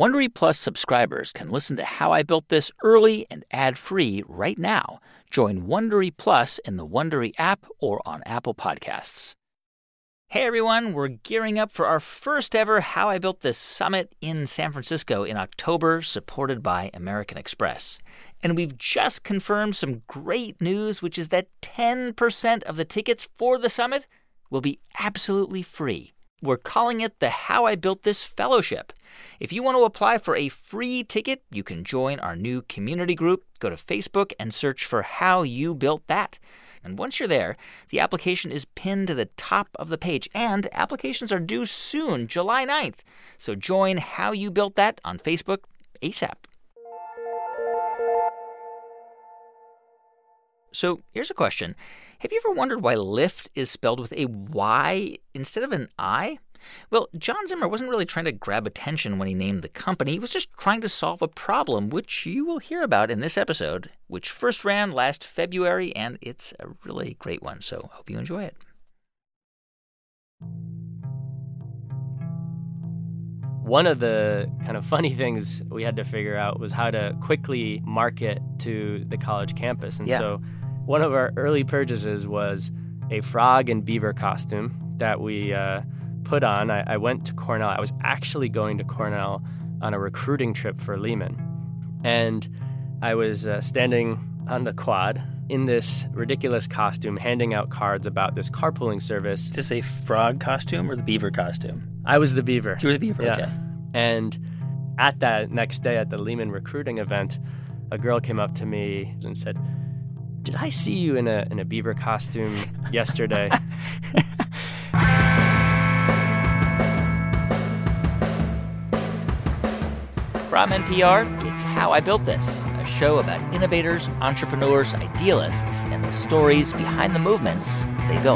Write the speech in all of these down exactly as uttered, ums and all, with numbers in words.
Wondery Plus subscribers can listen to How I Built This early and ad-free right now. Join Wondery Plus in the Wondery app or on Apple Podcasts. Hey everyone, we're gearing up for our first ever How I Built This Summit in San Francisco in October, supported by American Express. And we've just confirmed some great news, which is that ten percent of the tickets for the summit will be absolutely free. We're calling it the How I Built This Fellowship. If you want to apply for a free ticket, you can join our new community group. Go to Facebook and search for How You Built That. And once you're there, the application is pinned to the top of the page. And applications are due soon, July ninth. So join How You Built That on Facebook ASAP. So here's a question. Have you ever wondered why Lyft is spelled with a Y instead of an I? Well, John Zimmer wasn't really trying to grab attention when he named the company. He was just trying to solve a problem, which you will hear about in this episode, which first ran last February, and it's a really great one. So hope you enjoy it. One of the kind of funny things we had to figure out was how to quickly market to the college campus. And yeah. so one of our early purchases was a frog and beaver costume that we uh, put on. I, I went to Cornell. I was actually going to Cornell on a recruiting trip for Lehman. And I was uh, standing on the quad in this ridiculous costume, handing out cards about this carpooling service. Is this a frog costume or the beaver costume? I was the beaver. You were the beaver, yeah. Okay. And at that next day at the Lehman recruiting event, a girl came up to me and said, "Did I see you in a in a beaver costume yesterday?" From N P R, it's How I Built This, a show about innovators, entrepreneurs, idealists, and the stories behind the movements they built.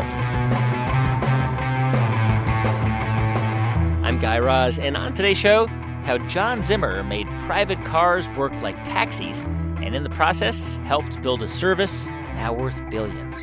I'm Guy Raz, and on today's show, how John Zimmer made private cars work like taxis, and in the process, helped build a service now worth billions.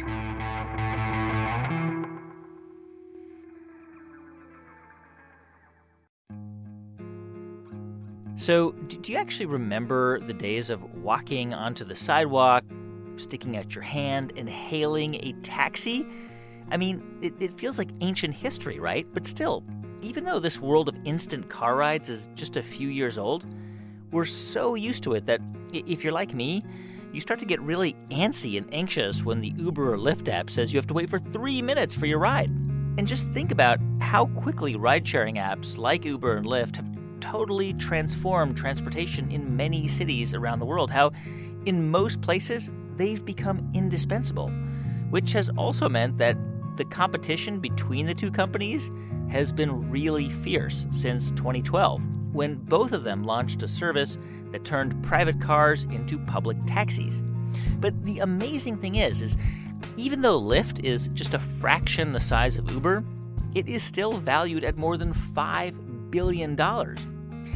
So, do you actually remember the days of walking onto the sidewalk, sticking out your hand, and hailing a taxi? I mean, it, it feels like ancient history, right? But still, even though this world of instant car rides is just a few years old, we're so used to it that if you're like me, you start to get really antsy and anxious when the Uber or Lyft app says you have to wait for three minutes for your ride. And just think about how quickly ride-sharing apps like Uber and Lyft have totally transformed transportation in many cities around the world, how in most places they've become indispensable, which has also meant that the competition between the two companies has been really fierce since twenty twelve, when both of them launched a service that turned private cars into public taxis. But the amazing thing is, is even though Lyft is just a fraction the size of Uber, it is still valued at more than five billion dollars.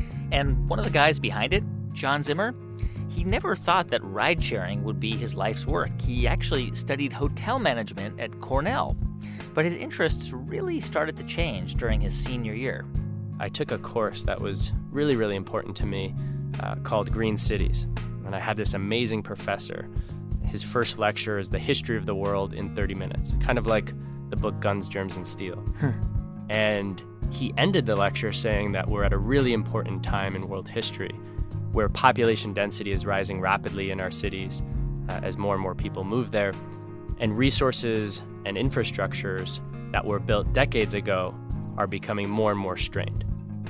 And one of the guys behind it, John Zimmer, he never thought that ride-sharing would be his life's work. He actually studied hotel management at Cornell, but his interests really started to change during his senior year. I took a course that was really, really important to me uh, called Green Cities. And I had this amazing professor. His first lecture is the history of the world in thirty minutes, kind of like the book Guns, Germs, and Steel. Hmm. And he ended the lecture saying that we're at a really important time in world history where population density is rising rapidly in our cities uh, as more and more people move there, and resources and infrastructures that were built decades ago are becoming more and more strained.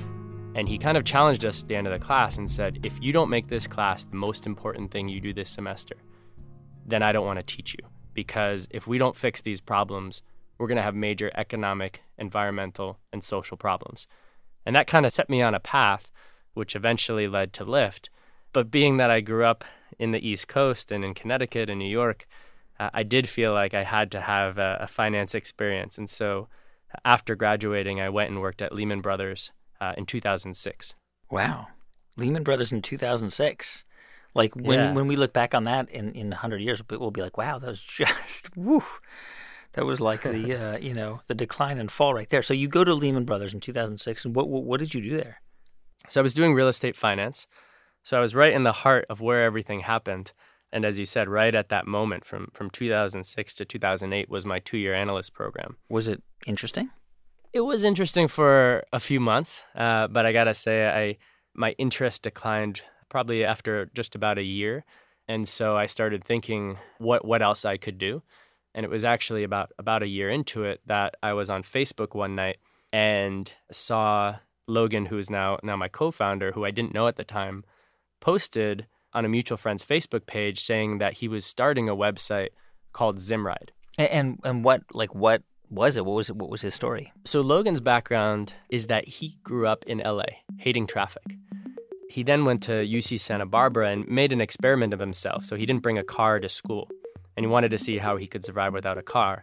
And he kind of challenged us at the end of the class and said, if you don't make this class the most important thing you do this semester, then I don't want to teach you. Because if we don't fix these problems, we're going to have major economic, environmental, and social problems. And that kind of set me on a path, which eventually led to Lyft. But being that I grew up in the East Coast and in Connecticut and New York, uh, I did feel like I had to have a, a finance experience. And so after graduating, I went and worked at Lehman Brothers uh, in two thousand six. Wow. Lehman Brothers in two thousand six. Like, when, yeah. when we look back on that in, in one hundred years, we'll be like, wow, that was just, woo. That was like the, uh, you know, the decline and fall right there. So you go to Lehman Brothers in two thousand six, and what what, what did you do there? So I was doing real estate finance. So I was right in the heart of where everything happened. And as you said, right at that moment from, from two thousand six to two thousand eight was my two-year analyst program. Was it interesting? It was interesting for a few months, uh, but I got to say I my interest declined probably after just about a year. And so I started thinking what, what else I could do. And it was actually about, about a year into it that I was on Facebook one night and saw Logan, who is now, now my co-founder, who I didn't know at the time, posted on a mutual friend's Facebook page saying that he was starting a website called Zimride. And and, and what like what was it? What was it? What was his story? So Logan's background is that he grew up in L A, hating traffic. He then went to U C Santa Barbara and made an experiment of himself. So he didn't bring a car to school, and he wanted to see how he could survive without a car.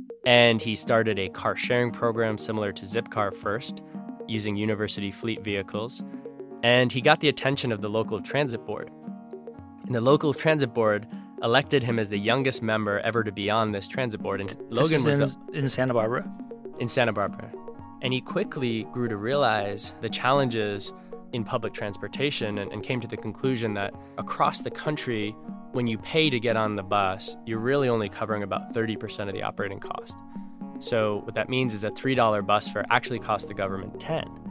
And he started a car sharing program similar to Zipcar first, using university fleet vehicles. And he got the attention of the local transit board. And the local transit board elected him as the youngest member ever to be on this transit board. And This Logan is was in, the, in Santa Barbara? in Santa Barbara. And he quickly grew to realize the challenges in public transportation and, and came to the conclusion that across the country, when you pay to get on the bus, you're really only covering about thirty percent of the operating cost. So what that means is a three dollar bus fare actually costs the government ten dollars.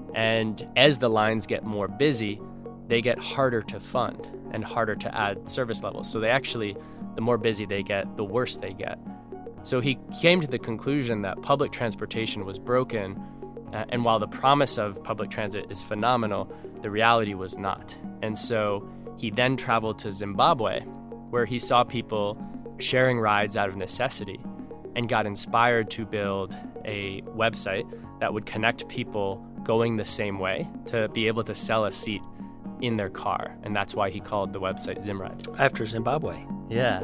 And as the lines get more busy, they get harder to fund and harder to add service levels. So they actually, the more busy they get, the worse they get. So he came to the conclusion that public transportation was broken, uh, and while the promise of public transit is phenomenal, the reality was not. And so he then traveled to Zimbabwe, where he saw people sharing rides out of necessity and got inspired to build a website that would connect people going the same way to be able to sell a seat in their car. And that's why he called the website Zimride. After Zimbabwe. Yeah.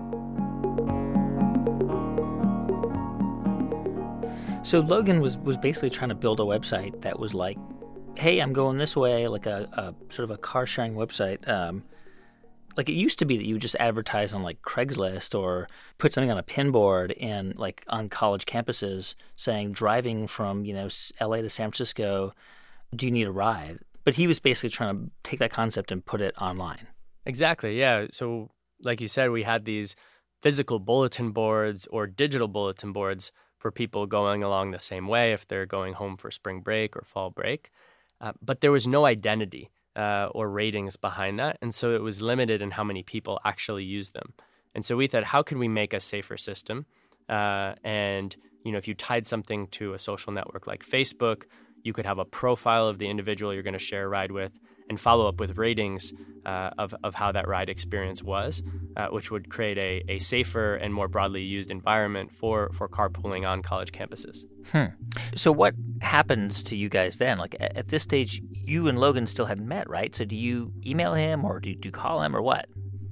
So Logan was, was basically trying to build a website that was like, hey, I'm going this way, like a, a sort of a car sharing website. Um, like it used to be that you would just advertise on like Craigslist or put something on a pin board in like on college campuses saying driving from, you know, L A to San Francisco, do you need a ride? But he was basically trying to take that concept and put it online. Exactly, yeah. So like you said, we had these physical bulletin boards or digital bulletin boards for people going along the same way if they're going home for spring break or fall break. Uh, but there was no identity uh, or ratings behind that. And so it was limited in how many people actually used them. And so we thought, how could we make a safer system? Uh, and, you know, if you tied something to a social network like Facebook, you could have a profile of the individual you're going to share a ride with and follow up with ratings uh, of, of how that ride experience was, uh, which would create a, a safer and more broadly used environment for, for carpooling on college campuses. Hmm. So what happens to you guys then? Like at, at this stage, you and Logan still hadn't met, right? So do you email him or do you, do you call him or what?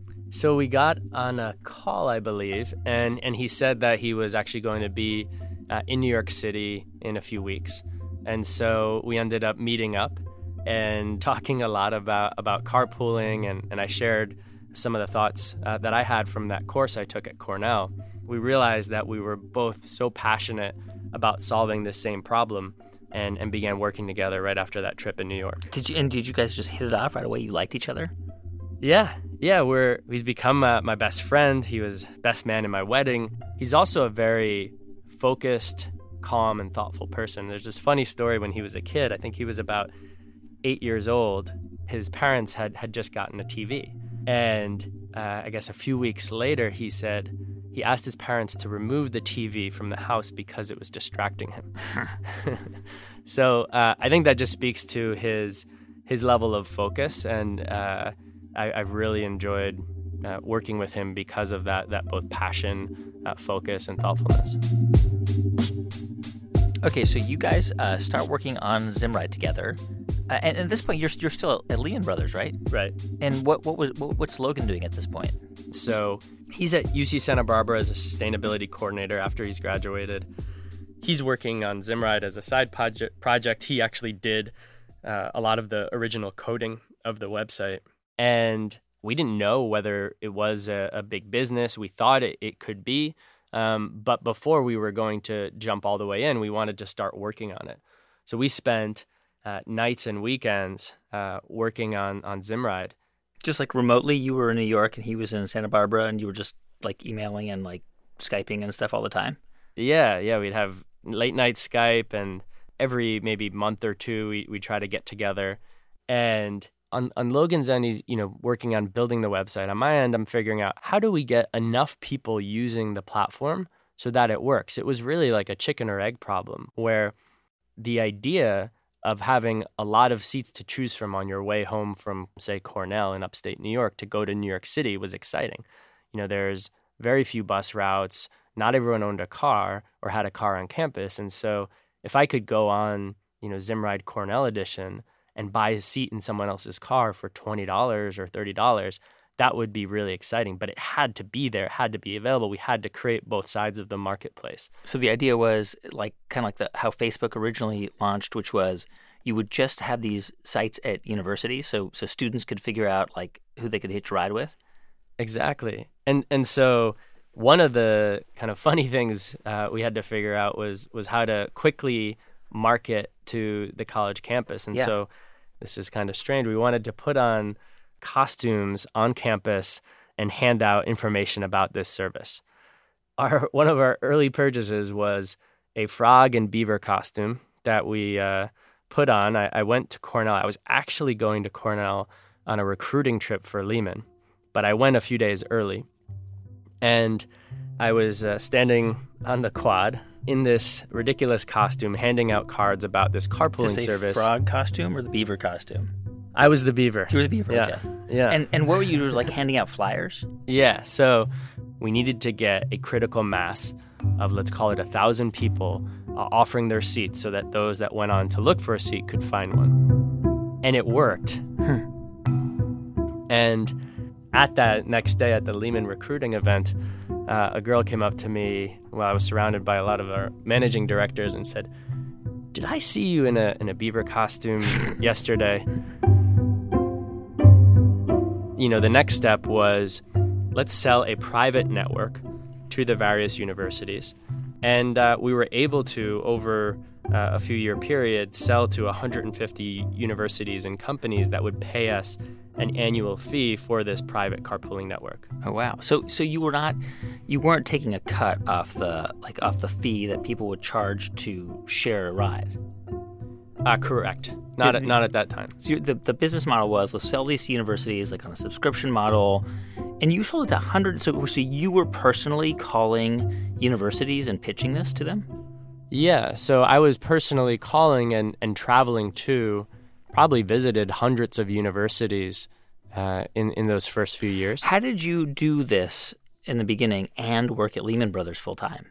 So we got on a call, I believe, and, and he said that he was actually going to be uh, in New York City in a few weeks. And so we ended up meeting up and talking a lot about, about carpooling, and, and I shared some of the thoughts uh, that I had from that course I took at Cornell. We realized that we were both so passionate about solving this same problem and, and began working together right after that trip in New York. Did you and did you guys just hit it off right away? You liked each other? Yeah, yeah, we're he's become uh, my best friend. He was best man in my wedding. He's also a very focused, calm, and thoughtful person. There's this funny story when he was a kid. I think he was about eight years old. His parents had, had just gotten a T V. And uh, I guess a few weeks later, he said he asked his parents to remove the T V from the house because it was distracting him. So uh, I think that just speaks to his his level of focus. And uh, I, I've really enjoyed uh, working with him because of that, that both passion, uh, focus, and thoughtfulness. Okay, so you guys uh, start working on Zimride together. Uh, and at this point, you're you're still at Lehman Brothers, right? Right. And what what was what, what's Logan doing at this point? So he's at U C Santa Barbara as a sustainability coordinator after he's graduated. He's working on Zimride as a side project. Project. He actually did uh, a lot of the original coding of the website, and we didn't know whether it was a, a big business. We thought it, it could be, um, but before we were going to jump all the way in, we wanted to start working on it. So we spent uh, nights and weekends uh, working on, on Zimride. Just like remotely, you were in New York and he was in Santa Barbara, and you were just like emailing and like Skyping and stuff all the time? Yeah, yeah, we'd have late night Skype, and every maybe month or two we we try to get together. And on on Logan's end, he's you know working on building the website. On my end, I'm figuring out how do we get enough people using the platform so that it works. It was really like a chicken or egg problem, where the idea of having a lot of seats to choose from on your way home from, say, Cornell in upstate New York to go to New York City was exciting. You know, there's very few bus routes. Not everyone owned a car or had a car on campus. And so if I could go on, you know, Zimride Cornell edition and buy a seat in someone else's car for twenty dollars or thirty dollars, that would be really exciting. But it had to be there, it had to be available. We had to create both sides of the marketplace. So the idea was like kind of like the, how Facebook originally launched, which was you would just have these sites at universities so so students could figure out like who they could hitch a ride with? Exactly. And and so one of the kind of funny things uh, we had to figure out was was how to quickly market to the college campus. And yeah. so this is kind of strange. We wanted to put on costumes on campus and hand out information about this service. Our one of our early purchases was a frog and beaver costume that we uh, put on. I, I went to Cornell. I was actually going to Cornell on a recruiting trip for Lehman, but I went a few days early. And I was uh, standing on the quad in this ridiculous costume, handing out cards about this carpooling Is service. The frog costume or the beaver costume? I was the beaver. You were the beaver, yeah. okay. Yeah. And and what were you like handing out flyers? Yeah. So we needed to get a critical mass of, let's call it a thousand people uh, offering their seats so that those that went on to look for a seat could find one. And it worked. Hmm. And at that next day at the Lehman recruiting event, uh, a girl came up to me while I was surrounded by a lot of our managing directors and said, "Did I see you in a in a beaver costume yesterday?" You know, the next step was, let's sell a private network to the various universities. And uh, we were able to, over uh, a few year period, sell to one hundred fifty universities and companies that would pay us an annual fee for this private carpooling network. Oh wow! So so you were not, you weren't taking a cut off the like off the fee that people would charge to share a ride. Uh, correct. Not at, not at that time. So you, the the business model was let's sell these to universities like on a subscription model, and you sold it to hundreds. So so you were personally calling universities and pitching this to them? Yeah. So I was personally calling and and traveling to. Probably visited hundreds of universities uh, in, in those first few years. How did you do this in the beginning and work at Lehman Brothers full time?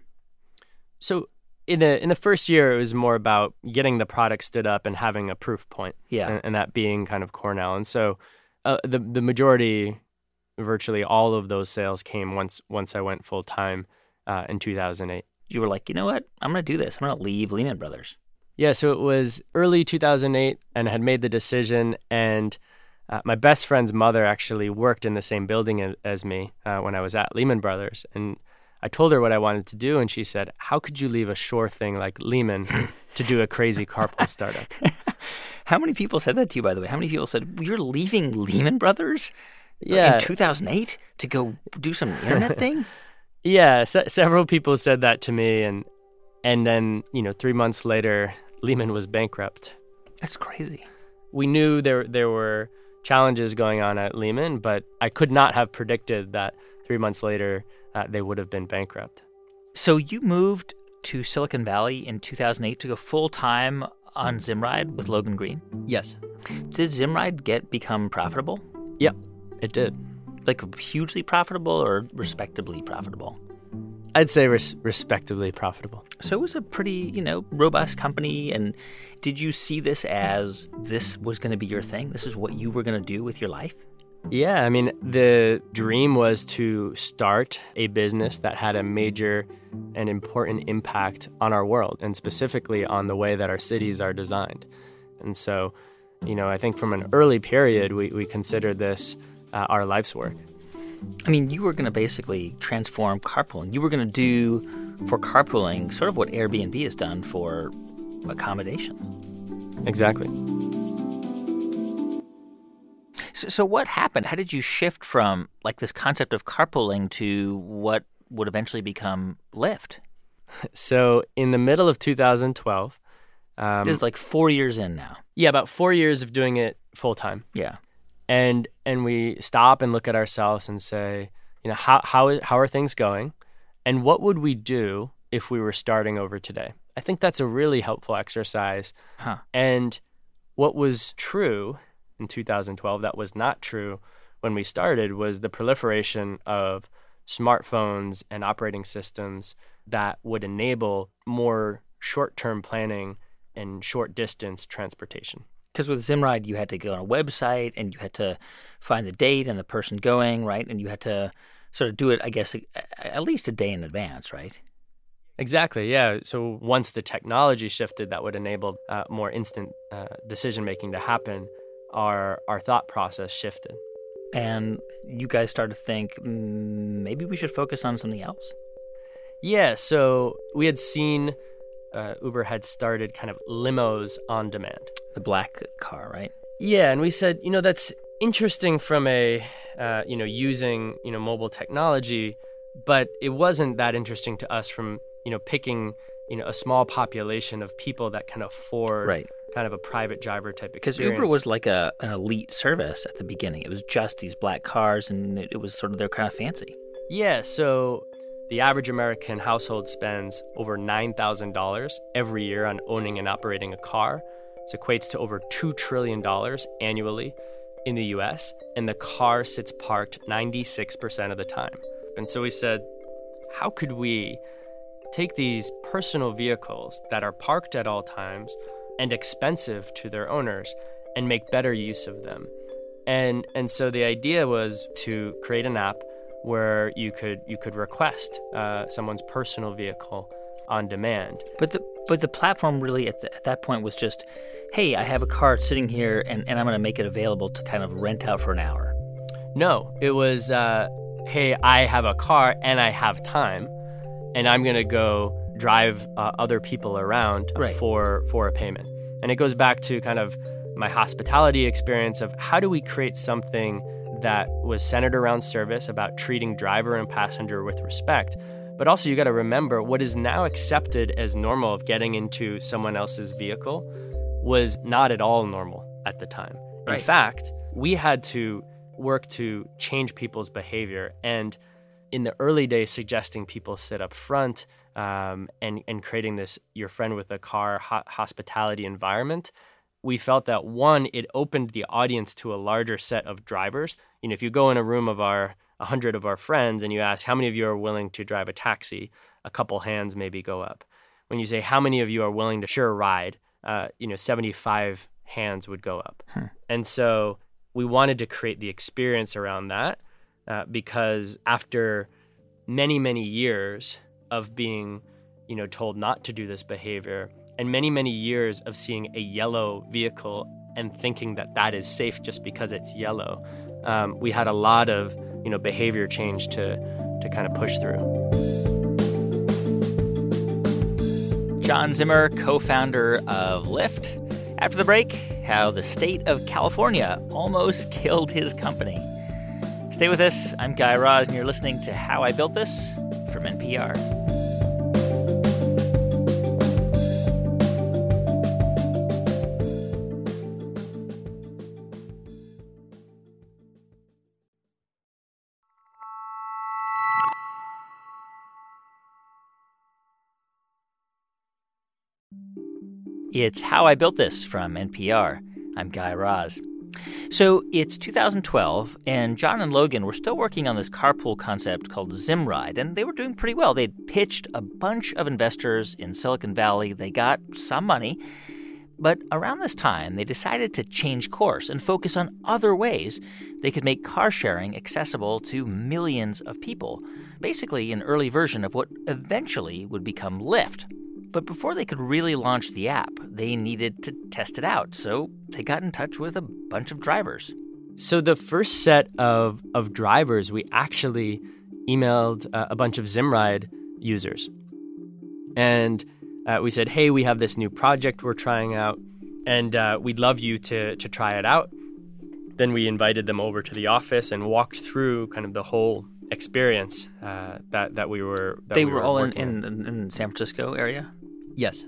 So in the in the first year, it was more about getting the product stood up and having a proof point. Yeah. And, and that being kind of Cornell. And so uh, the the majority, virtually all of those sales came once once I went full time uh, in two thousand eight. You were like, you know what? I'm going to do this. I'm going to leave Lehman Brothers. Yeah, so it was early two thousand eight, and I had made the decision, and uh, my best friend's mother actually worked in the same building as, as me uh, when I was at Lehman Brothers, and I told her what I wanted to do, and she said, "How could you leave a sure thing like Lehman to do a crazy carpool startup?" How many people said that to you, by the way? How many people said, "You're leaving Lehman Brothers yeah. in two thousand eight to go do some internet thing?" Yeah, se- several people said that to me, and and then, you know, three months later, Lehman was bankrupt. That's crazy. We knew there there were challenges going on at Lehman, but I could not have predicted that three months later uh, they would have been bankrupt. So you moved to Silicon Valley in two thousand eight to go full-time on Zimride with Logan Green? Yes. Did Zimride get become profitable? Yep, it did. Like hugely profitable or respectably profitable? I'd say res- respectably profitable. So it was a pretty, you know, robust company. And did you see this as this was going to be your thing? This is what you were going to do with your life? Yeah, I mean, the dream was to start a business that had a major and important impact on our world, and specifically on the way that our cities are designed. And so, you know, I think from an early period, we, we considered this uh, our life's work. I mean, you were going to basically transform carpooling. You were going to do for carpooling sort of what Airbnb has done for accommodations. exactly. So, so what happened? How did you shift from like this concept of carpooling to what would eventually become Lyft? So in the middle of two thousand twelve, um, This is like four years in now. yeah, about four years of doing it full time, Yeah. and and we stop and look at ourselves and say, you know, how how how are things going, and what would we do if we were starting over today? I think that's a really helpful exercise. Huh. And what was true in two thousand twelve that was not true when we started was the proliferation of smartphones and operating systems that would enable more short-term planning and short-distance transportation. Because with Zimride, you had to go on a website and you had to find the date and the person going, right? And you had to sort of do it, I guess, a- at least a day in advance, right? Exactly, yeah. So once the technology shifted that would enable uh, more instant uh, decision-making to happen, our our thought process shifted. And you guys started to think, mm, maybe we should focus on something else. Yeah, so we had seen uh, Uber had started kind of limos on demand. The black car, right? Yeah, and we said, you know, that's interesting from a, uh, you know, using, you know, mobile technology, but it wasn't that interesting to us from, you know, picking, you know, a small population of people that can afford Right. kind of a private driver type Because experience. Uber was like a an elite service at the beginning. It was just these black cars, and it, it was sort of their kind of fancy. Yeah, so the average American household spends over nine thousand dollars every year on owning and operating a car. This equates to over two trillion dollars annually in the U S, and the car sits parked ninety-six percent of the time. And so we said, how could we take these personal vehicles that are parked at all times and expensive to their owners and make better use of them? And and so the idea was to create an app where you could you could request uh, someone's personal vehicle on demand. But the but the platform really at, the, at that point was just, hey, I have a car sitting here, and, and I'm going to make it available to kind of rent out for an hour. No, it was, uh, hey, I have a car and I have time, and I'm going to go drive uh, other people around Right. for for a payment. And it goes back to kind of my hospitality experience of how do we create something that was centered around service, about treating driver and passenger with respect. But also you got to remember what is now accepted as normal of getting into someone else's vehicle was not at all normal at the time. In Right. fact, we had to work to change people's behavior. And in the early days, suggesting people sit up front um, and, and creating this your friend with a car ho- hospitality environment, we felt that, one, it opened the audience to a larger set of drivers. You know, if you go in a room of our one hundred of our friends and you ask how many of you are willing to drive a taxi, a couple hands maybe go up. When you say how many of you are willing to share a ride, uh, you know, seventy-five hands would go up. Hmm. And so we wanted to create the experience around that uh, because after many, many years of being, you know, told not to do this behavior, and many, many years of seeing a yellow vehicle and thinking that that is safe just because it's yellow, um, we had a lot of, you know, behavior change to to kind of push through. John Zimmer, co-founder of Lyft. After the break, how the state of California almost killed his company. Stay with us. I'm Guy Raz, and you're listening to How I Built This from N P R. It's How I Built This from N P R. I'm Guy Raz. So it's two thousand twelve, and John and Logan were still working on this carpool concept called Zimride, and they were doing pretty well. They'd pitched a bunch of investors in Silicon Valley. They got some money. But around this time, they decided to change course and focus on other ways they could make car sharing accessible to millions of people. Basically, an early version of what eventually would become Lyft. But before they could really launch the app, they needed to test it out. So they got in touch with a bunch of drivers. So the first set of, of drivers, we actually emailed uh, a bunch of Zimride users. And uh, we said, hey, we have this new project we're trying out. and uh, we'd love you to to try it out. Then we invited them over to the office and walked through kind of the whole experience uh, that that we were. That they we were, were all in, in, in in San Francisco area. Yes.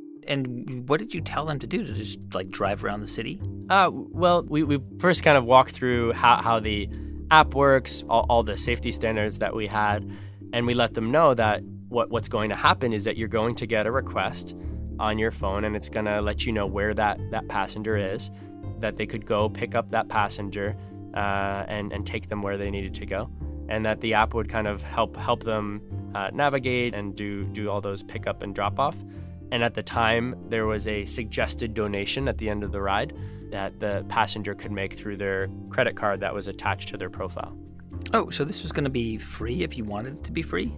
And what did you tell them to do? To just like drive around the city? Uh, well, we, we first kind of walked through how, how the app works, all, all the safety standards that we had, and we let them know that what what's going to happen is that you're going to get a request on your phone, and it's going to let you know where that, that passenger is, that they could go pick up that passenger uh, and, and take them where they needed to go, and that the app would kind of help help them uh, navigate and do, do all those pick-up and drop-off. And at the time, there was a suggested donation at the end of the ride that the passenger could make through their credit card that was attached to their profile. Oh, so this was going to be free if you wanted it to be free?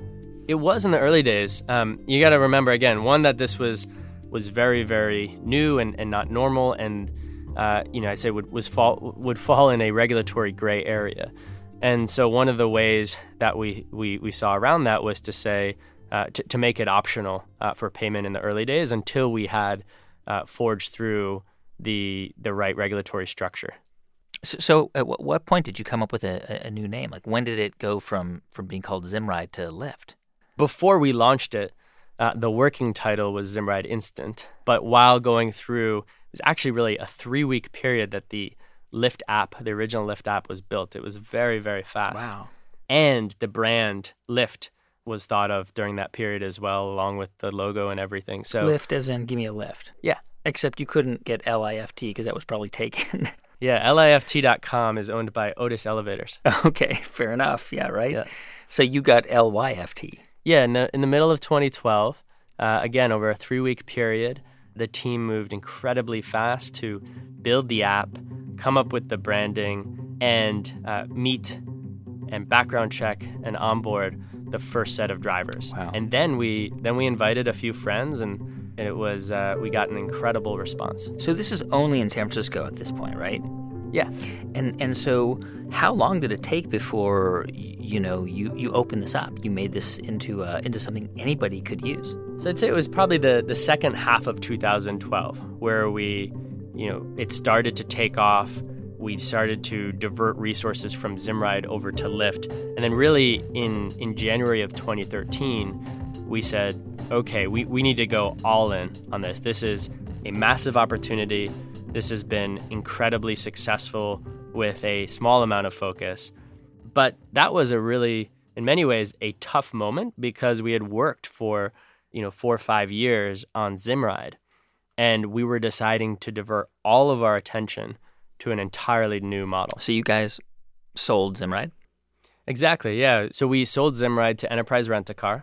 It was in the early days. Um, you got to remember, again, one, that this was was very, very new and, and not normal, and uh, you know, I'd say would was fall would fall in a regulatory gray area. And so one of the ways that we we, we saw around that was to say, Uh, to, to make it optional uh, for payment in the early days until we had uh, forged through the the right regulatory structure. So, so at what, what point did you come up with a, a new name? Like, when did it go from, from being called Zimride to Lyft? Before we launched it, uh, the working title was Zimride Instant. But while going through, it was actually really a three-week period that the Lyft app, the original Lyft app, was built. It was very, very fast. Wow. And the brand Lyft was thought of during that period as well, along with the logo and everything. So Lyft as in give me a lift. Yeah. Except you couldn't get L I F T because that was probably taken. Yeah, L I F T dot com is owned by Otis Elevators. Okay, fair enough. Yeah, right? Yeah. So you got L Y F T. Yeah, in the, in the middle of twenty twelve, uh, again, over a three-week period, the team moved incredibly fast to build the app, come up with the branding, and uh, meet and background check and onboard the first set of drivers. Wow. And then we then we invited a few friends, and, and it was uh, we got an incredible response. So this is only in San Francisco at this point, right? Yeah. And and so how long did it take before you know you, you opened this up? You made this into uh, into something anybody could use. So I'd say it was probably the, the second half of two thousand twelve where we, you know, it started to take off. We started to divert resources from Zimride over to Lyft. And then really in, in January of twenty thirteen, we said, okay, we, we need to go all in on this. This is a massive opportunity. This has been incredibly successful with a small amount of focus. But that was a really, in many ways, a tough moment because we had worked for, you know, four or five years on Zimride. And we were deciding to divert all of our attention to an entirely new model. So you guys sold Zimride? Exactly, yeah. So we sold Zimride to Enterprise Rent-A-Car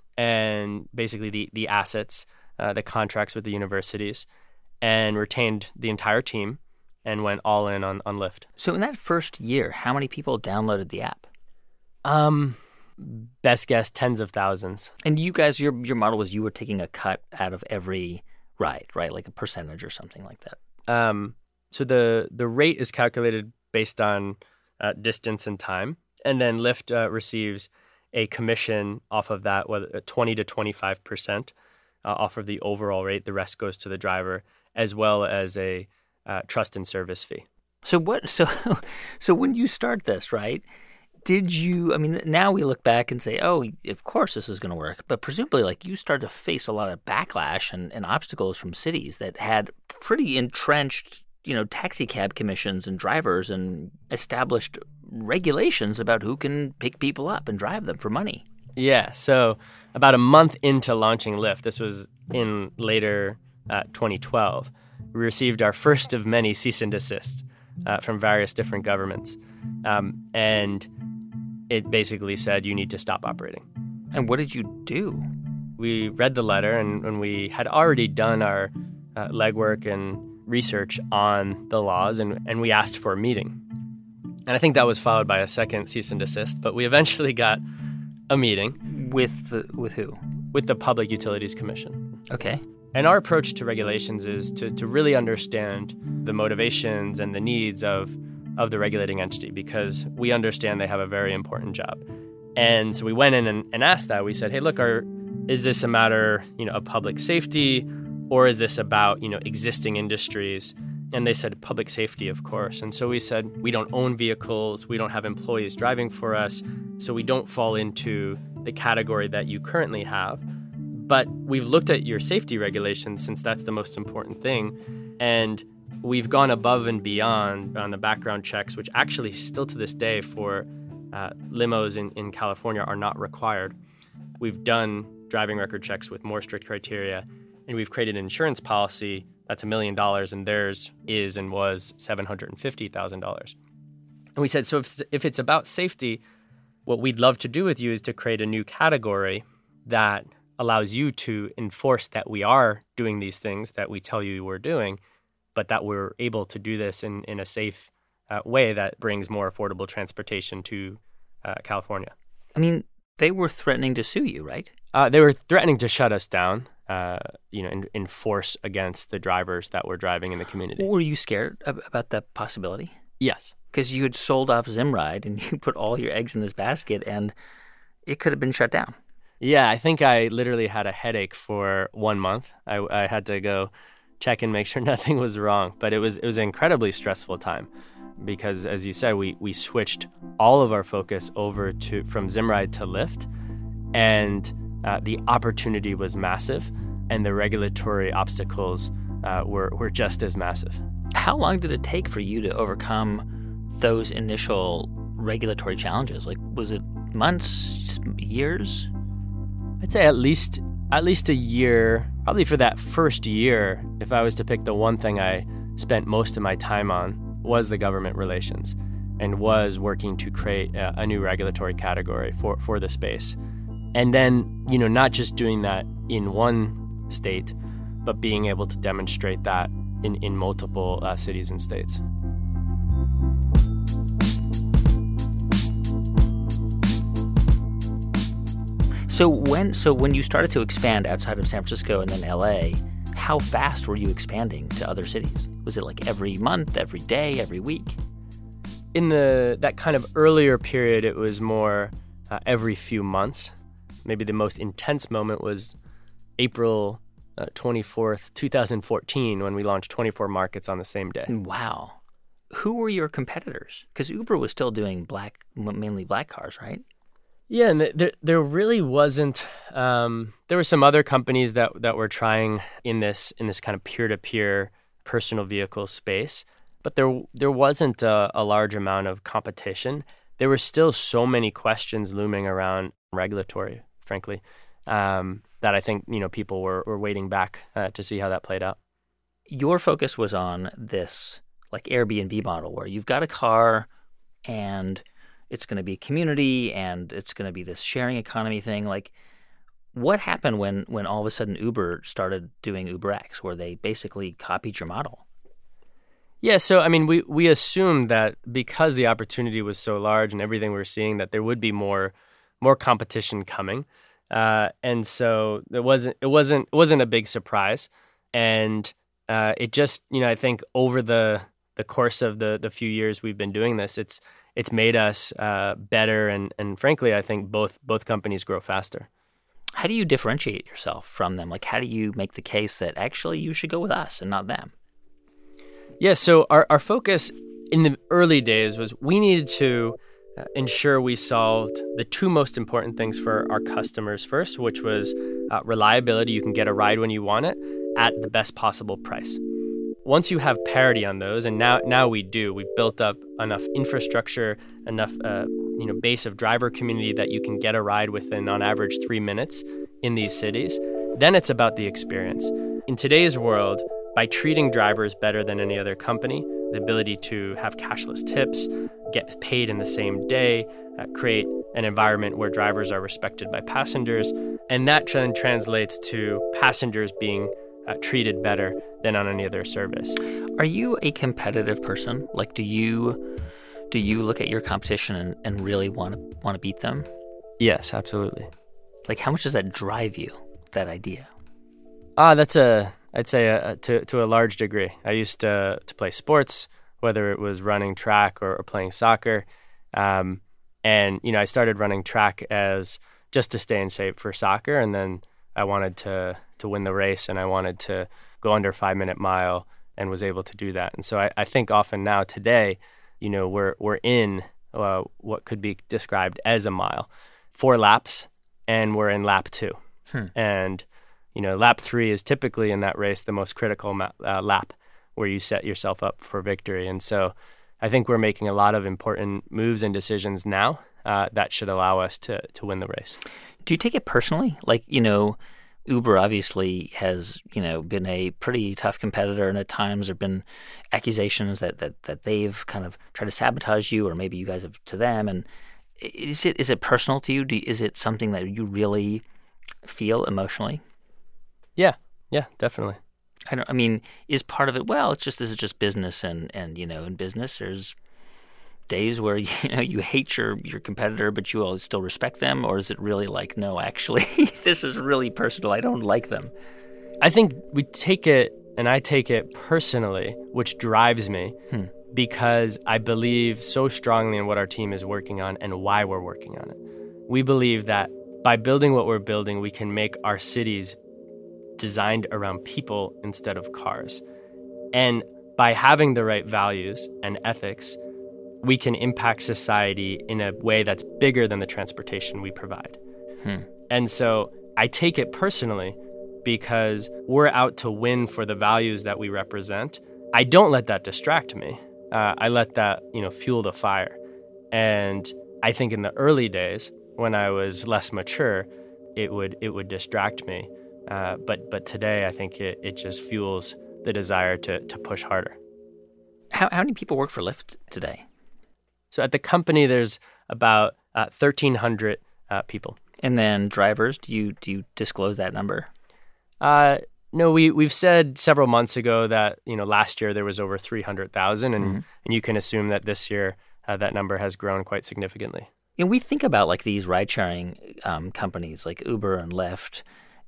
and basically the, the assets, uh, the contracts with the universities, and retained the entire team and went all in on, on Lyft. So in that first year, how many people downloaded the app? Um, best guess, tens of thousands. And you guys, your your model was you were taking a cut out of every ride, right? Like a percentage or something like that. Um. So the, the rate is calculated based on uh, distance and time, and then Lyft uh, receives a commission off of that, whether twenty to twenty-five percent uh, off of the overall rate. The rest goes to the driver, as well as a uh, trust and service fee. So what? So so when you start this, right? Did you? I mean, now we look back and say, oh, of course this is going to work. But presumably, like you started to face a lot of backlash and, and obstacles from cities that had pretty entrenched, you know, taxi cab commissions and drivers and established regulations about who can pick people up and drive them for money. Yeah. So about a month into launching Lyft, this was in later uh, twenty twelve, we received our first of many cease and desist uh, from various different governments. Um, and it basically said, you need to stop operating. And what did you do? We read the letter, and, and we had already done our uh, legwork and research on the laws, and, and we asked for a meeting. And I think that was followed by a second cease and desist, but we eventually got a meeting. With the, with who? With the Public Utilities Commission. Okay. And our approach to regulations is to, to really understand the motivations and the needs of, of the regulating entity, because we understand they have a very important job. And so we went in and, and asked that. We said, hey, look, are, is this a matter, you know, of public safety, Or is this about, you know, existing industries? And they said public safety, of course. And so we said, we don't own vehicles, we don't have employees driving for us, so we don't fall into the category that you currently have. But we've looked at your safety regulations, since that's the most important thing, and we've gone above and beyond on the background checks, which actually still to this day for uh, limos in, in California are not required. We've done driving record checks with more strict criteria, and we've created an insurance policy that's a million dollars, and theirs is and was seven hundred fifty thousand dollars. And we said, so if, if it's about safety, what we'd love to do with you is to create a new category that allows you to enforce that we are doing these things that we tell you we're doing, but that we're able to do this in, in a safe uh, way that brings more affordable transportation to uh, California. I mean, they were threatening to sue you, right? Uh, they were threatening to shut us down, uh, you know, and enforce against the drivers that were driving in the community. Were you scared ab- about that possibility? Yes. Because you had sold off Zimride and you put all your eggs in this basket and it could have been shut down. Yeah, I think I literally had a headache for one month. I, I had to go check and make sure nothing was wrong. But it was it was an incredibly stressful time because, as you said, we we switched all of our focus over to from Zimride to Lyft, and uh, the opportunity was massive, and the regulatory obstacles uh, were were just as massive. How long did it take for you to overcome those initial regulatory challenges? Like, was it months, years? I'd say at least at least a year, probably for that first year. If I was to pick the one thing I spent most of my time on, was the government relations and was working to create a, a new regulatory category for, for the space. And then, you know, not just doing that in one state, but being able to demonstrate that in, in multiple uh, cities and states. So when so when you started to expand outside of San Francisco and then L A, how fast were you expanding to other cities? Was it like every month, every day, every week? In the that kind of earlier period, it was more uh, every few months. Maybe the most intense moment was April uh, twenty-fourth, twenty fourteen, when we launched twenty-four markets on the same day. Wow. Who were your competitors? Because Uber was still doing black, mainly black cars, right? Yeah, and there there really wasn't. Um, there were some other companies that that were trying in this in this kind of peer-to-peer personal vehicle space, but there there wasn't a, a large amount of competition. There were still so many questions looming around regulatory, frankly, um, that I think you know people were were waiting back uh, to see how that played out. Your focus was on this like Airbnb model where you've got a car and it's going to be a community and it's going to be this sharing economy thing. Like, what happened when, when all of a sudden Uber started doing UberX, where they basically copied your model? Yeah, so, I mean, we, we assumed that because the opportunity was so large and everything we were seeing, that there would be more more competition coming. Uh, and so it wasn't, it wasn't, it wasn't a big surprise. And uh, it just, you know, I think over the, the course of the, the few years we've been doing this, it's It's made us uh, better, and, and frankly, I think both both companies grow faster. How do you differentiate yourself from them? Like, how do you make the case that actually you should go with us and not them? Yeah, so our, our focus in the early days was we needed to uh, ensure we solved the two most important things for our customers first, which was uh, reliability. You can get a ride when you want it at the best possible price. Once you have parity on those, and now now we do, we've built up enough infrastructure, enough uh, you know base of driver community that you can get a ride within, on average, three minutes in these cities. Then it's about the experience. In today's world, by treating drivers better than any other company, the ability to have cashless tips, get paid in the same day, uh, create an environment where drivers are respected by passengers, and that then translates to passengers being Uh, treated better than on any other service. Are you a competitive person? Like, do you do you look at your competition and, and really want to want to beat them? Yes, absolutely. Like, how much does that drive you, that idea? Ah, that's a I'd say a, a, to to a large degree. I used to to play sports, whether it was running track or, or playing soccer, um, and you know I started running track as just to stay in shape for soccer, and then I wanted to to win the race, and I wanted to go under five minute mile, and was able to do that. And so I, I think often now today, you know, we're we're in uh, what could be described as a mile, four laps, and we're in lap two. Hmm. And, you know, lap three is typically in that race the most critical ma- uh, lap where you set yourself up for victory. And so I think we're making a lot of important moves and decisions now uh, that should allow us to to win the race. Do you take it personally? Like, you know, Uber obviously has, you know, been a pretty tough competitor, and at times there have been accusations that, that, that they've kind of tried to sabotage you, or maybe you guys have to them. And is it is it personal to you? Do, is it something that you really feel emotionally? Yeah, yeah, definitely. I don't. I mean, is part of it? Well, it's just this is just business, and, and you know, in business, there's days where you know you hate your, your competitor, but you all still respect them, or is it really like, no, actually, this is really personal. I don't like them. I think we take it, and I take it personally, which drives me, hmm. because I believe so strongly in what our team is working on and why we're working on it. We believe that by building what we're building, we can make our cities designed around people instead of cars. And by having the right values and ethics, we can impact society in a way that's bigger than the transportation we provide. Hmm. And so I take it personally because we're out to win for the values that we represent. I don't let that distract me. Uh, I let that, you know, fuel the fire. And I think in the early days, when I was less mature, it would it would distract me. Uh, but but today, I think it, it just fuels the desire to to push harder. How how many people work for Lyft today? So at the company, there's about uh, thirteen hundred uh, people. And then drivers, do you do you disclose that number? Uh, no, we we've said several months ago that you know last year there was over three hundred thousand, and mm-hmm. and you can assume that this year uh, that number has grown quite significantly. And we think about like these ride-sharing um, companies like Uber and Lyft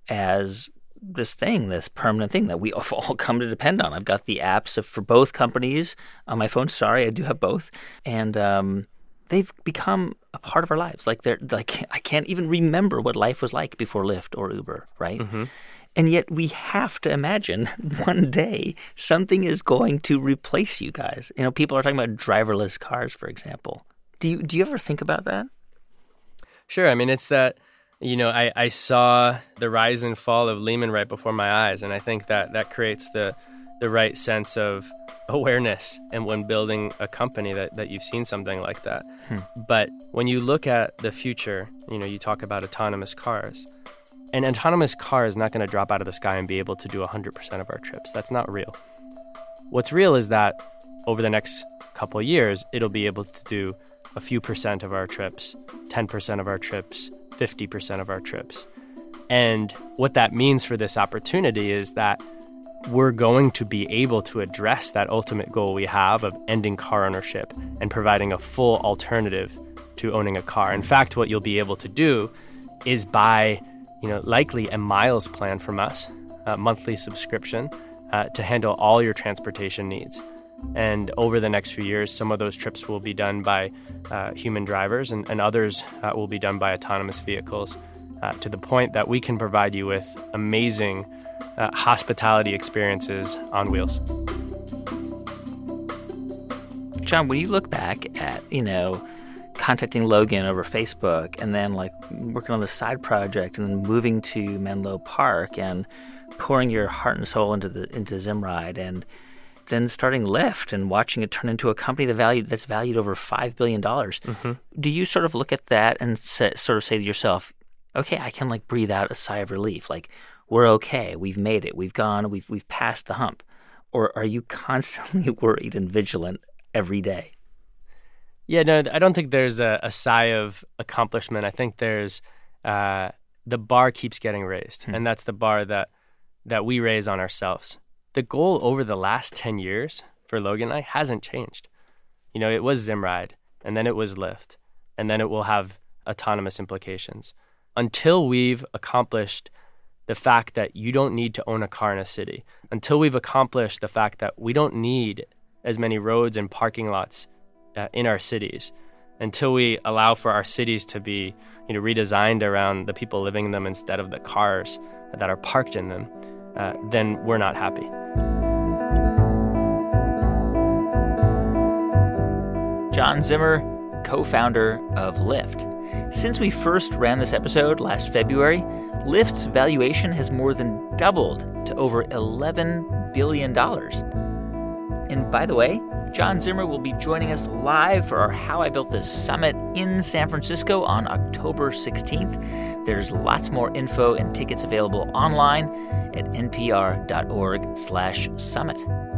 as this thing, this permanent thing that we all come to depend on. I've got the apps for both companies on my phone. Sorry, I do have both. And um, they've become a part of our lives. Like they're like I can't even remember what life was like before Lyft or Uber, right? Mm-hmm. And yet we have to imagine one day something is going to replace you guys. You know, people are talking about driverless cars, for example. Do you do you ever think about that? Sure. I mean, it's that, you know, I, I saw the rise and fall of Lehman right before my eyes, and I think that that creates the the right sense of awareness and when building a company that, that you've seen something like that. Hmm. But when you look at the future, you know, you talk about autonomous cars. An autonomous car is not going to drop out of the sky and be able to do one hundred percent of our trips. That's not real. What's real is that over the next couple of years, it'll be able to do a few percent of our trips, ten percent of our trips, fifty percent of our trips. And what that means for this opportunity is that we're going to be able to address that ultimate goal we have of ending car ownership and providing a full alternative to owning a car. In fact, what you'll be able to do is buy, you know, likely a miles plan from us, a monthly subscription uh, to handle all your transportation needs. And over the next few years, some of those trips will be done by uh, human drivers, and, and others uh, will be done by autonomous vehicles, uh, to the point that we can provide you with amazing uh, hospitality experiences on wheels. John, when you look back at, you know, contacting Logan over Facebook and then like working on the side project and then moving to Menlo Park and pouring your heart and soul into the into Zimride and then starting Lyft and watching it turn into a company that value, that's valued over five billion dollars. Mm-hmm. Do you sort of look at that and say, sort of say to yourself, okay, I can like breathe out a sigh of relief. Like, we're okay. We've made it. We've gone. We've we've passed the hump. Or are you constantly worried and vigilant every day? Yeah, no, I don't think there's a, a sigh of accomplishment. I think there's uh, the bar keeps getting raised, hmm. and that's the bar that that we raise on ourselves. The goal over the last ten years for Logan and I hasn't changed. You know, it was Zimride, and then it was Lyft, and then it will have autonomous implications. Until we've accomplished the fact that you don't need to own a car in a city, until we've accomplished the fact that we don't need as many roads and parking lots uh, in our cities, until we allow for our cities to be, you know, redesigned around the people living in them instead of the cars that are parked in them, uh, then we're not happy. John Zimmer, co-founder of Lyft. Since we first ran this episode last February, Lyft's valuation has more than doubled to over eleven billion dollars. And by the way, John Zimmer will be joining us live for our How I Built This Summit in San Francisco on October sixteenth. There's lots more info and tickets available online at npr.org slash summit.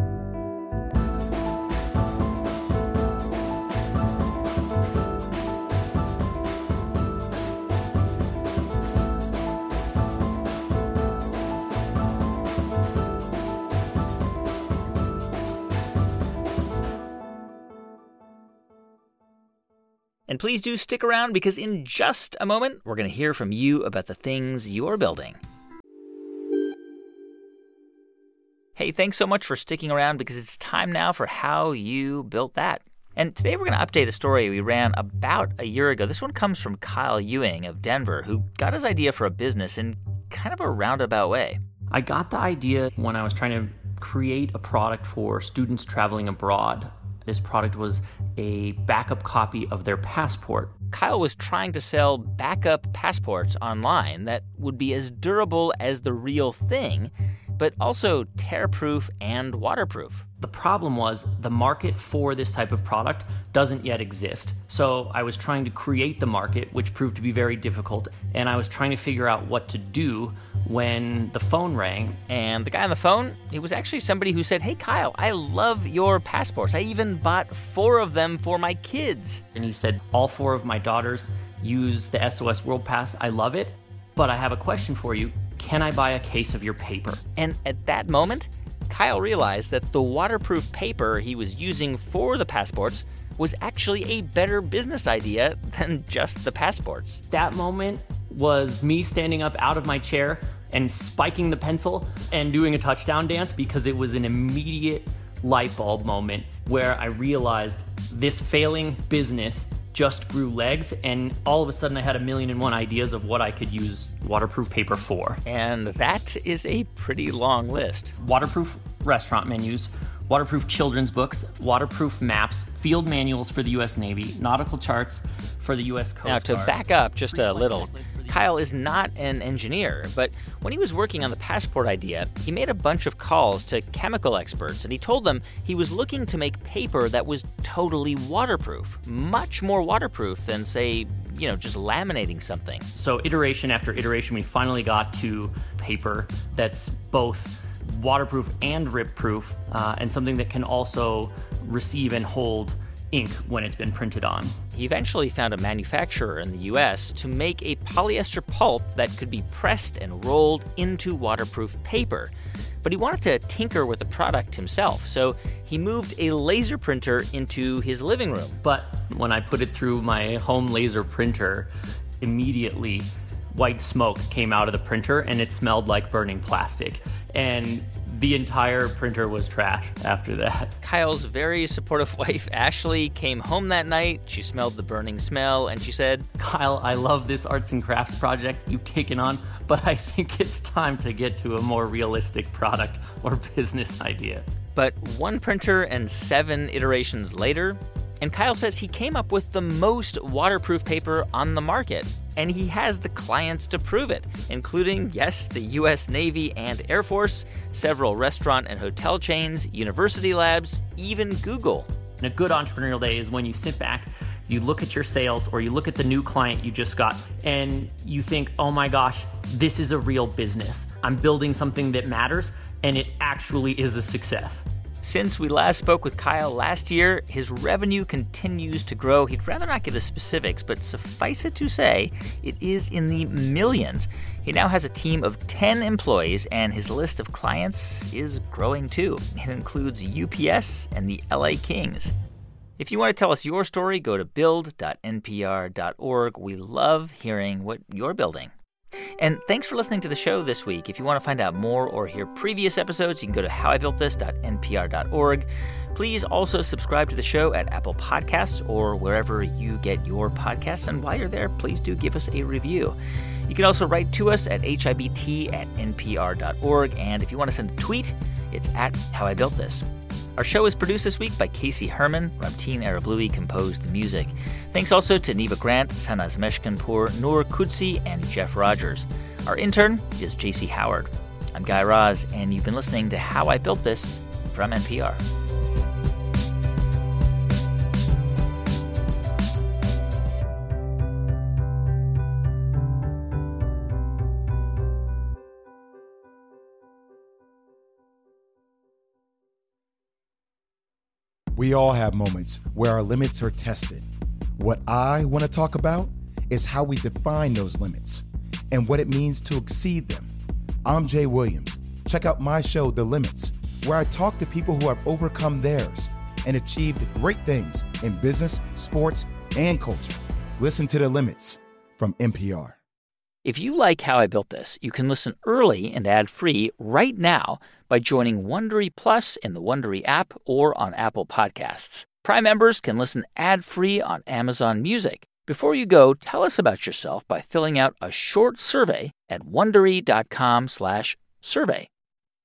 And please do stick around because in just a moment, we're going to hear from you about the things you're building. Hey, thanks so much for sticking around because it's time now for How You Built That. And today we're going to update a story we ran about a year ago. This one comes from Kyle Ewing of Denver, who got his idea for a business in kind of a roundabout way. I got the idea when I was trying to create a product for students traveling abroad. This product was a backup copy of their passport. Kyle was trying to sell backup passports online that would be as durable as the real thing, but also tear-proof and waterproof. The problem was the market for this type of product doesn't yet exist. So I was trying to create the market, which proved to be very difficult, and I was trying to figure out what to do when the phone rang. And the guy on the phone, it was actually somebody who said, "Hey, Kyle, I love your passports. I even bought four of them for my kids." And he said, all four of my daughters use the S O S World Pass. I love it, but I have a question for you. Can I buy a case of your paper? And at that moment, Kyle realized that the waterproof paper he was using for the passports was actually a better business idea than just the passports. That moment was me standing up out of my chair and spiking the pencil and doing a touchdown dance because it was an immediate light bulb moment where I realized this failing business just grew legs, and all of a sudden I had a million and one ideas of what I could use waterproof paper for. And that is a pretty long list. Waterproof restaurant menus, waterproof children's books, waterproof maps, field manuals for the U S Navy, nautical charts for the U S Coast Guard. Now, to back up just a little, Kyle is not an engineer, but when he was working on the passport idea, he made a bunch of calls to chemical experts, and he told them he was looking to make paper that was totally waterproof, much more waterproof than, say, you know, just laminating something. So iteration after iteration, we finally got to paper that's both waterproof and rip-proof, uh, and something that can also receive and hold ink when it's been printed on. He eventually found a manufacturer in the U S to make a polyester pulp that could be pressed and rolled into waterproof paper. But he wanted to tinker with the product himself, so he moved a laser printer into his living room. But when I put it through my home laser printer, immediately white smoke came out of the printer and it smelled like burning plastic. And the entire printer was trash after that. Kyle's very supportive wife, Ashley, came home that night. She smelled the burning smell and she said, "Kyle, I love this arts and crafts project you've taken on, but I think it's time to get to a more realistic product or business idea." But one printer and seven iterations later, and Kyle says he came up with the most waterproof paper on the market, and he has the clients to prove it, including, yes, the U S Navy and Air Force, several restaurant and hotel chains, university labs, even Google. And a good entrepreneurial day is when you sit back, you look at your sales, or you look at the new client you just got, and you think, oh my gosh, this is a real business. I'm building something that matters, and it actually is a success. Since we last spoke with Kyle last year, his revenue continues to grow. He'd rather not give the specifics, but suffice it to say, it is in the millions. He now has a team of ten employees, and his list of clients is growing too. It includes U P S and the L A Kings. If you want to tell us your story, go to build dot n p r dot org. We love hearing what you're building. And thanks for listening to the show this week. If you want to find out more or hear previous episodes, you can go to how I built this dot n p r dot org. Please also subscribe to the show at Apple Podcasts or wherever you get your podcasts. And while you're there, please do give us a review. You can also write to us at h i b t at n p r dot org. And if you want to send a tweet, it's at How I Built This. Our show is produced this week by Casey Herman. Ramtin Arablouei composed the music. Thanks also to Neva Grant, Sanaz Meshkinpour, Noor Kudsi, and Jeff Rogers. Our intern is J C Howard. I'm Guy Raz, and you've been listening to How I Built This from N P R. We all have moments where our limits are tested. What I want to talk about is how we define those limits and what it means to exceed them. I'm Jay Williams. Check out my show, The Limits, where I talk to people who have overcome theirs and achieved great things in business, sports, and culture. Listen to The Limits from N P R. If you like How I Built This, you can listen early and ad-free right now by joining Wondery Plus in the Wondery app or on Apple Podcasts. Prime members can listen ad-free on Amazon Music. Before you go, tell us about yourself by filling out a short survey at wondery dot com slash survey.